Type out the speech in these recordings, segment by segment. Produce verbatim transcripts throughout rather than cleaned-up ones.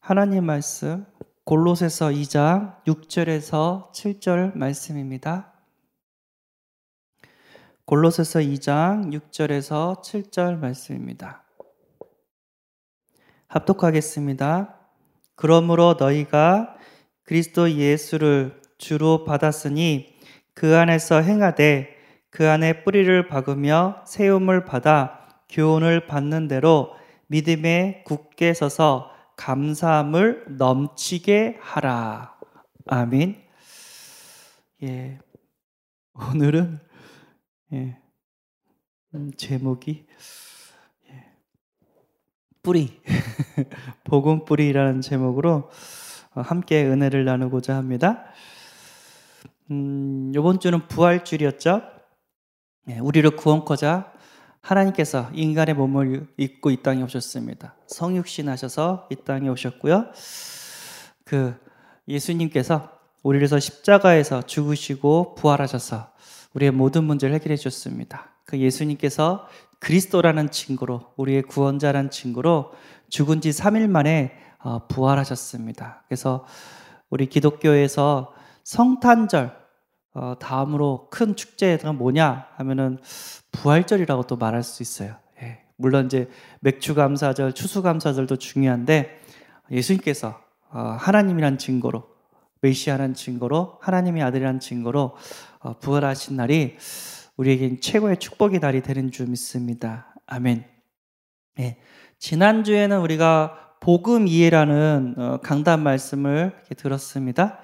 하나님 말씀 골로새서 이 장 육 절에서 칠 절 말씀입니다. 골로새서 이 장 육 절에서 칠 절 말씀입니다. 합독하겠습니다. 그러므로 너희가 그리스도 예수를 주로 받았으니 그 안에서 행하되 그 안에 뿌리를 박으며 세움을 받아 교훈을 받는 대로 믿음에 굳게 서서 감사함을 넘치게 하라. 아멘. 예, 오늘은 예, 음, 제목이 예, 뿌리, 복음 뿌리라는 제목으로 함께 은혜를 나누고자 합니다. 음, 이번 주는 부활주일이었죠. 예, 우리를 구원코자 하나님께서 인간의 몸을 입고 이 땅에 오셨습니다. 성육신 하셔서 이 땅에 오셨고요. 그 예수님께서 우리를 위해서 십자가에서 죽으시고 부활하셔서 우리의 모든 문제를 해결해 주셨습니다. 그 예수님께서 그리스도라는 증거로, 우리의 구원자라는 증거로 죽은 지 삼 일 만에 부활하셨습니다. 그래서 우리 기독교에서 성탄절 어, 다음으로 큰 축제가 뭐냐 하면은 부활절이라고 또 말할 수 있어요. 예, 물론 이제 맥추감사절, 추수감사절도 중요한데 예수님께서 어, 하나님이란 증거로, 메시아라는 증거로, 하나님의 아들이라는 증거로 어, 부활하신 날이 우리에겐 최고의 축복의 날이 되는 줄 믿습니다. 아멘. 예, 지난주에는 우리가 복음 이해라는 어, 강단 말씀을 이렇게 들었습니다.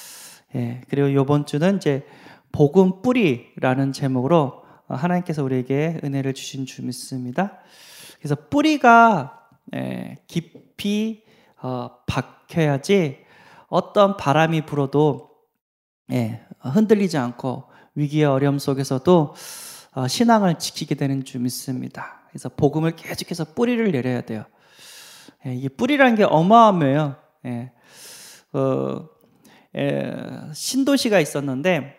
예, 그리고 이번 주는 이제 복음 뿌리라는 제목으로 하나님께서 우리에게 은혜를 주신 줄 믿습니다. 그래서 뿌리가 예, 깊이 어, 박혀야지 어떤 바람이 불어도 예, 흔들리지 않고 위기와 어려움 속에서도 어, 신앙을 지키게 되는 줄 믿습니다. 그래서 복음을 계속해서 뿌리를 내려야 돼요. 예, 이 뿌리라는 게 어마어마해요. 예, 어, 에, 신도시가 있었는데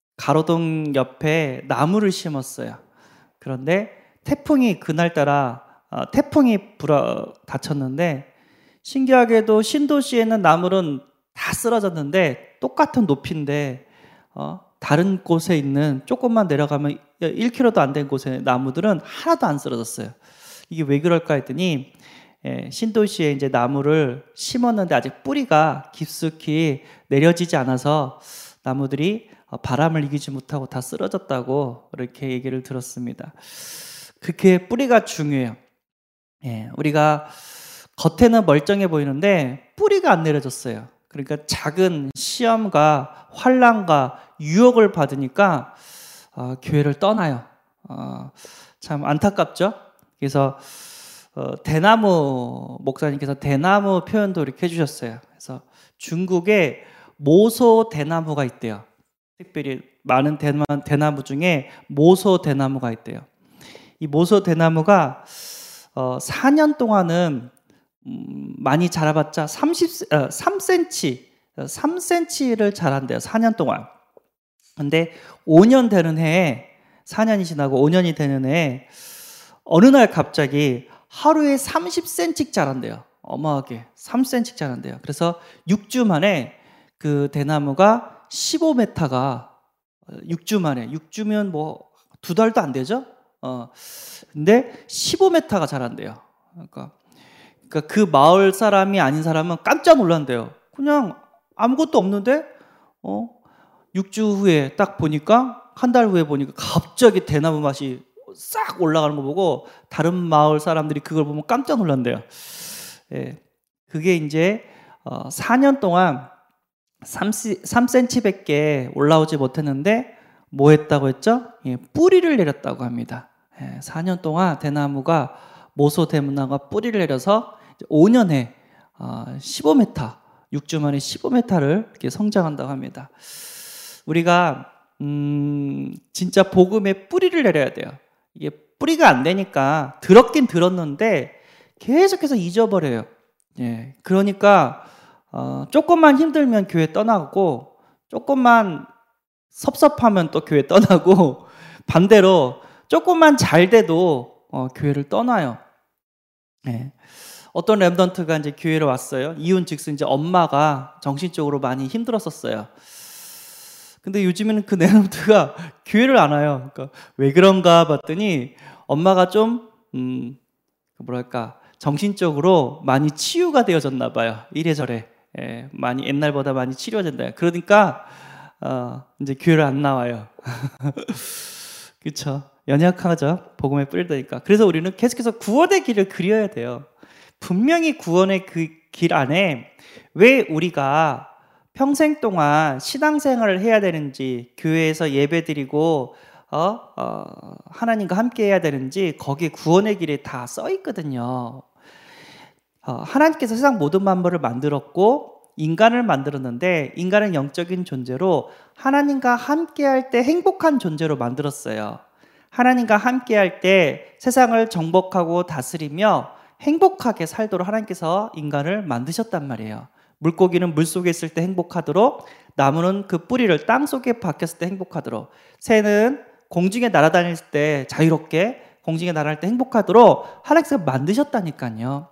가로등 옆에 나무를 심었어요. 그런데 태풍이 그날따라 어, 태풍이 불어 닥쳤는데 신기하게도 신도시에는 나무는 다 쓰러졌는데 똑같은 높이인데 어, 다른 곳에 있는 조금만 내려가면 일 킬로미터도 안 된 곳에 나무들은 하나도 안 쓰러졌어요. 이게 왜 그럴까 했더니 예, 신도시에 이제 나무를 심었는데 아직 뿌리가 깊숙이 내려지지 않아서 나무들이 바람을 이기지 못하고 다 쓰러졌다고 이렇게 얘기를 들었습니다. 그렇게 뿌리가 중요해요. 예, 우리가 겉에는 멀쩡해 보이는데 뿌리가 안 내려졌어요. 그러니까 작은 시험과 환난과 유혹을 받으니까 어, 교회를 떠나요. 어, 참 안타깝죠. 그래서 어, 대나무 목사님께서 대나무 표현도 이렇게 해주셨어요. 그래서 중국에 모소 대나무가 있대요. 특별히 많은 대나무, 대나무 중에 모소 대나무가 있대요. 이 모소 대나무가 어, 사 년 동안은 음, 많이 자라봤자 삼십, 어, 삼 센티미터, 삼 센티미터를 자란대요. 사 년 동안. 근데 오 년 되는 해에, 사 년이 지나고 오 년이 되는 해에 어느 날 갑자기 하루에 삼십 센티미터 자란대요. 어마하게 삼 센티미터 자란대요. 그래서 육 주 만에 그 대나무가 십오 미터가 육 주 만에, 육 주면 뭐 두 달도 안 되죠? 어, 근데 십오 미터가 자란대요. 그러니까, 그러니까 그 마을 사람이 아닌 사람은 깜짝 놀란대요. 그냥 아무것도 없는데, 어, 육 주 후에 딱 보니까, 한 달 후에 보니까 갑자기 대나무 맛이 싹 올라가는 거 보고 다른 마을 사람들이 그걸 보면 깜짝 놀란대요. 예, 그게 이제 어, 사 년 동안 삼 센티미터밖에 올라오지 못했는데 뭐 했다고 했죠? 예, 뿌리를 내렸다고 합니다. 예, 사 년 동안 대나무가 모소 대나무가 뿌리를 내려서 오 년에 어, 십오 미터, 육 주 만에 십오 미터를 이렇게 성장한다고 합니다. 우리가 음, 진짜 복음에 뿌리를 내려야 돼요. 이게 뿌리가 안 되니까 들었긴 들었는데 계속해서 잊어버려요. 예, 그러니까 어, 조금만 힘들면 교회 떠나고 조금만 섭섭하면 또 교회 떠나고 반대로 조금만 잘 돼도 어, 교회를 떠나요. 예, 어떤 랩던트가 이제 교회로 왔어요. 이윤 즉슨 이제 엄마가 정신적으로 많이 힘들었었어요. 근데 요즘에는 그 랩던트가 교회를 안 와요. 그러니까 왜 그런가 봤더니 엄마가 좀 음, 뭐랄까 정신적으로 많이 치유가 되어졌나 봐요. 이래저래 예, 많이 옛날보다 많이 치료된다. 그러니까 어, 이제 교회를 안 나와요. 그렇죠? 연약하죠. 복음에 뿌리다니까. 그래서 우리는 계속해서 구원의 길을 그려야 돼요. 분명히 구원의 그 길 안에 왜 우리가 평생 동안 신앙생활을 해야 되는지, 교회에서 예배드리고 어? 어, 하나님과 함께 해야 되는지 거기에 구원의 길에 다 써 있거든요. 어, 하나님께서 세상 모든 만물을 만들었고 인간을 만들었는데 인간은 영적인 존재로 하나님과 함께할 때 행복한 존재로 만들었어요. 하나님과 함께할 때 세상을 정복하고 다스리며 행복하게 살도록 하나님께서 인간을 만드셨단 말이에요. 물고기는 물속에 있을 때 행복하도록, 나무는 그 뿌리를 땅속에 박혔을 때 행복하도록, 새는 공중에 날아다닐 때 자유롭게 공중에 날아갈 때 행복하도록 하나님께서 만드셨다니까요.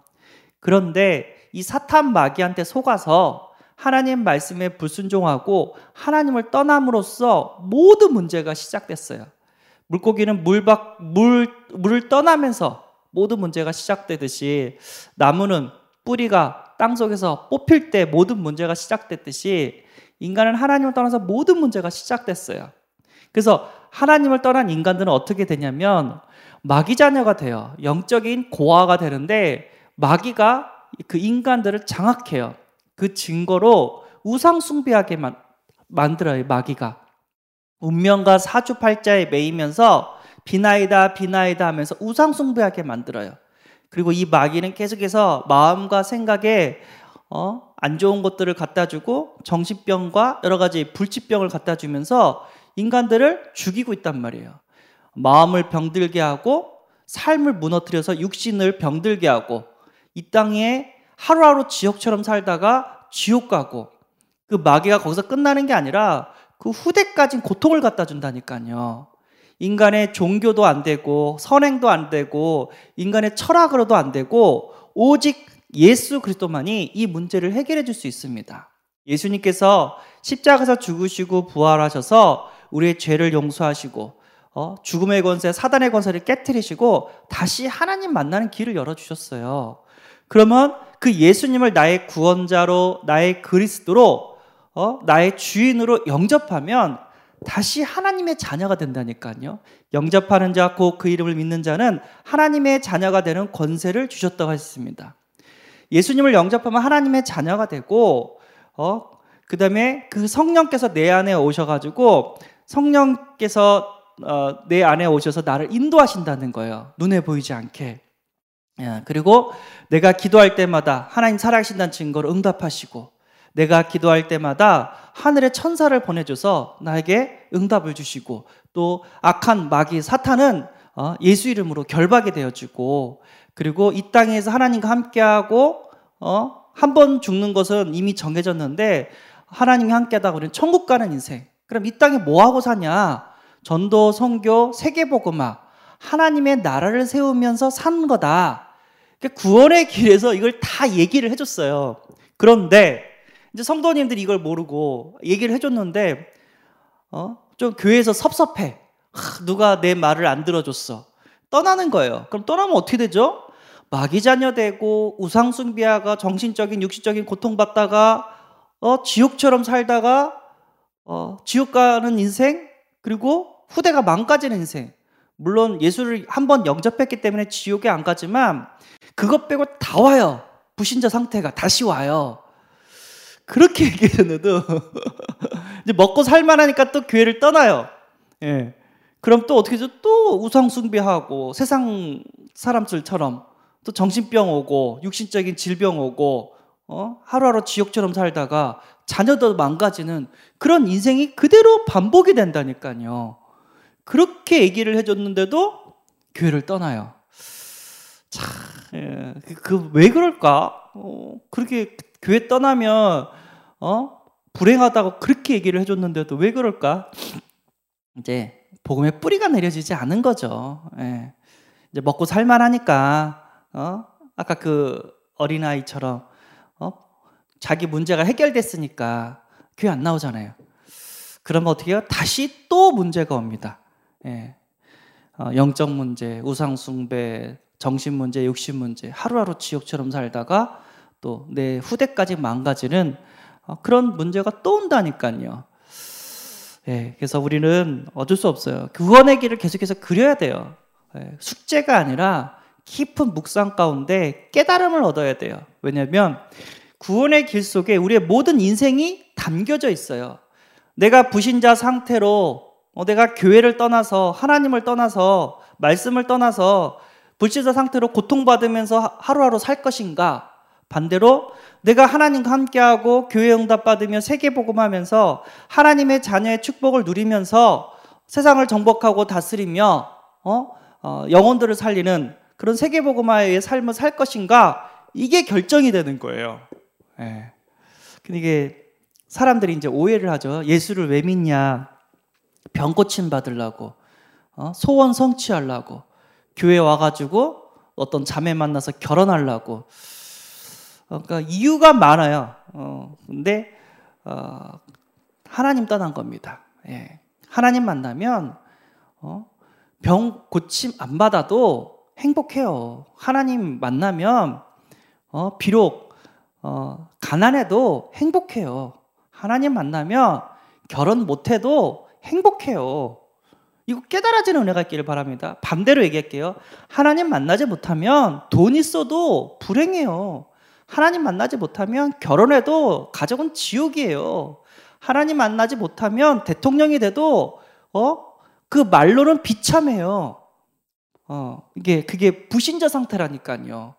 그런데 이 사탄 마귀한테 속아서 하나님 말씀에 불순종하고 하나님을 떠남으로써 모든 문제가 시작됐어요. 물고기는 물 밖, 물, 물을 떠나면서 모든 문제가 시작되듯이 나무는 뿌리가 땅속에서 뽑힐 때 모든 문제가 시작됐듯이 인간은 하나님을 떠나서 모든 문제가 시작됐어요. 그래서 하나님을 떠난 인간들은 어떻게 되냐면 마귀 자녀가 돼요. 영적인 고아가 되는데 마귀가 그 인간들을 장악해요. 그 증거로 우상 숭배하게 만, 만들어요. 마귀가 운명과 사주팔자에 매이면서 비나이다 비나이다 하면서 우상 숭배하게 만들어요. 그리고 이 마귀는 계속해서 마음과 생각에 어, 안 좋은 것들을 갖다 주고 정신병과 여러 가지 불치병을 갖다 주면서 인간들을 죽이고 있단 말이에요. 마음을 병들게 하고 삶을 무너뜨려서 육신을 병들게 하고 이 땅에 하루하루 지옥처럼 살다가 지옥 가고, 그 마귀가 거기서 끝나는 게 아니라 그 후대까지 고통을 갖다 준다니까요. 인간의 종교도 안 되고 선행도 안 되고 인간의 철학으로도 안 되고 오직 예수 그리스도만이 이 문제를 해결해 줄 수 있습니다. 예수님께서 십자가에서 죽으시고 부활하셔서 우리의 죄를 용서하시고 어, 죽음의 권세, 사단의 권세를 깨트리시고 다시 하나님 만나는 길을 열어주셨어요. 그러면 그 예수님을 나의 구원자로, 나의 그리스도로, 어, 나의 주인으로 영접하면 다시 하나님의 자녀가 된다니까요. 영접하는 자, 곧 그 이름을 믿는 자는 하나님의 자녀가 되는 권세를 주셨다고 했습니다. 예수님을 영접하면 하나님의 자녀가 되고, 어, 그 다음에 그 성령께서 내 안에 오셔가지고 성령께서 어, 내 안에 오셔서 나를 인도하신다는 거예요. 눈에 보이지 않게. 예, 그리고 내가 기도할 때마다 하나님 살아계신다는 증거로 응답하시고, 내가 기도할 때마다 하늘의 천사를 보내줘서 나에게 응답을 주시고, 또 악한 마귀 사탄은 어, 예수 이름으로 결박이 되어지고, 그리고 이 땅에서 하나님과 함께하고 어, 한 번 죽는 것은 이미 정해졌는데 하나님이 함께하다 우리는 천국 가는 인생. 그럼 이 땅에 뭐하고 사냐? 전도, 선교, 세계복음화, 하나님의 나라를 세우면서 사는 거다. 구원의 길에서 이걸 다 얘기를 해줬어요. 그런데 이제 성도님들이 이걸 모르고 얘기를 해줬는데 어? 좀 교회에서 섭섭해. 하, 누가 내 말을 안 들어줬어. 떠나는 거예요. 그럼 떠나면 어떻게 되죠? 마귀 자녀 되고 우상 숭배하가 정신적인 육신적인 고통받다가 어, 지옥처럼 살다가 어, 지옥 가는 인생, 그리고 후대가 망가지는 인생. 물론 예수를 한번 영접했기 때문에 지옥에 안 가지만 그것 빼고 다 와요. 불신자 상태가 다시 와요. 그렇게 얘기했는데도 이제 먹고 살만하니까 또 교회를 떠나요. 예. 그럼 또 어떻게 해서 또 우상 숭배하고 세상 사람들처럼 또 정신병 오고 육신적인 질병 오고 어? 하루하루 지옥처럼 살다가 자녀도 망가지는 그런 인생이 그대로 반복이 된다니까요. 그렇게 얘기를 해줬는데도 교회를 떠나요. 참, 예, 그 왜 그럴까? 어, 그렇게 교회 떠나면 어? 불행하다고 그렇게 얘기를 해줬는데도 왜 그럴까? 이제 복음의 뿌리가 내려지지 않은 거죠. 예. 이제 먹고 살만하니까 어? 아까 그 어린아이처럼 어? 자기 문제가 해결됐으니까 교회 안 나오잖아요. 그러면 어떻게 해요? 다시 또 문제가 옵니다. 예. 어, 영적 문제, 우상숭배, 정신 문제, 육신 문제, 하루하루 지옥처럼 살다가 또 내 후대까지 망가지는 어, 그런 문제가 또 온다니까요. 예, 그래서 우리는 어쩔 수 없어요. 구원의 길을 계속해서 그려야 돼요. 예, 숙제가 아니라 깊은 묵상 가운데 깨달음을 얻어야 돼요. 왜냐하면 구원의 길 속에 우리의 모든 인생이 담겨져 있어요. 내가 불신자 상태로 어, 내가 교회를 떠나서 하나님을 떠나서 말씀을 떠나서 불신자 상태로 고통받으면서 하루하루 살 것인가? 반대로 내가 하나님과 함께하고 교회 응답받으며 세계복음하면서 하나님의 자녀의 축복을 누리면서 세상을 정복하고 다스리며 어? 어, 영혼들을 살리는 그런 세계복음화의 삶을 살 것인가? 이게 결정이 되는 거예요. 예. 근데 이게 사람들이 이제 오해를 하죠. 예수를 왜 믿냐? 병 고침 받으려고, 어? 소원 성취하려고, 교회 와가지고 어떤 자매 만나서 결혼하려고. 어, 그러니까 이유가 많아요. 어, 근데 어, 하나님 떠난 겁니다. 예. 하나님 만나면 어, 병 고침 안 받아도 행복해요. 하나님 만나면 어, 비록 어, 가난해도 행복해요. 하나님 만나면 결혼 못해도 행복해요. 이거 깨달아지는 은혜가 있기를 바랍니다. 반대로 얘기할게요. 하나님 만나지 못하면 돈 있어도 불행해요. 하나님 만나지 못하면 결혼해도 가정은 지옥이에요. 하나님 만나지 못하면 대통령이 돼도 어? 그 말로는 비참해요. 어, 이게 그게 불신자 상태라니까요.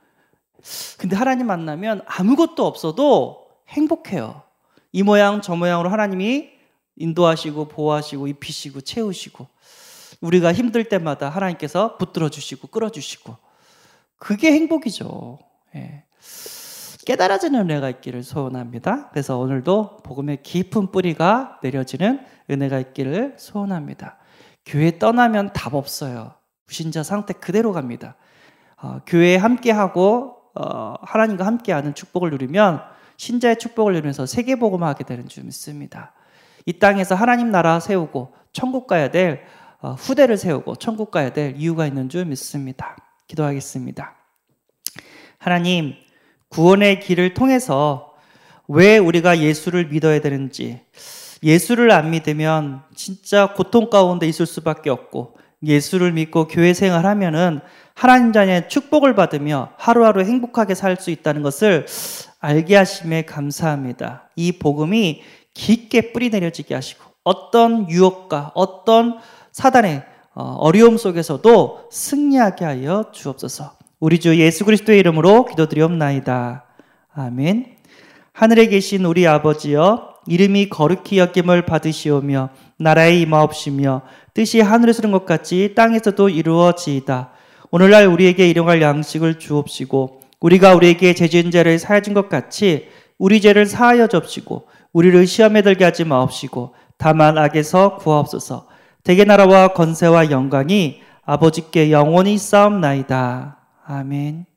근데 하나님 만나면 아무것도 없어도 행복해요. 이 모양 저 모양으로 하나님이 인도하시고 보호하시고 입히시고 채우시고 우리가 힘들 때마다 하나님께서 붙들어 주시고 끌어 주시고 그게 행복이죠. 예. 깨달아지는 은혜가 있기를 소원합니다. 그래서 오늘도 복음의 깊은 뿌리가 내려지는 은혜가 있기를 소원합니다. 교회 떠나면 답 없어요. 불신자 상태 그대로 갑니다. 어, 교회에 함께하고 어, 하나님과 함께하는 축복을 누리면 신자의 축복을 누리면서 세계복음화하게 되는 줄 믿습니다. 이 땅에서 하나님 나라 세우고 천국 가야 될 어, 후대를 세우고 천국 가야 될 이유가 있는 줄 믿습니다. 기도하겠습니다. 하나님, 구원의 길을 통해서 왜 우리가 예수를 믿어야 되는지, 예수를 안 믿으면 진짜 고통 가운데 있을 수밖에 없고 예수를 믿고 교회 생활하면은 하나님 자녀의 축복을 받으며 하루하루 행복하게 살 수 있다는 것을 알게 하심에 감사합니다. 이 복음이 깊게 뿌리 내려지게 하시고 어떤 유혹과 어떤 사단의 어려움 속에서도 승리하게 하여 주옵소서. 우리 주 예수 그리스도의 이름으로 기도드리옵나이다. 아멘. 하늘에 계신 우리 아버지여, 이름이 거룩히 여김을 받으시오며 나라의 임하옵시며 뜻이 하늘에서 이룬 것 같이 땅에서도 이루어지이다. 오늘날 우리에게 일용할 양식을 주옵시고 우리가 우리에게 죄 지은 자를 사하여 준 것 같이 우리 죄를 사하여 줍시고 우리를 시험에 들게 하지 마옵시고 다만 악에서 구하옵소서. 대개 나라와 권세와 영광이 아버지께 영원히 쌓옵나이다. 아멘.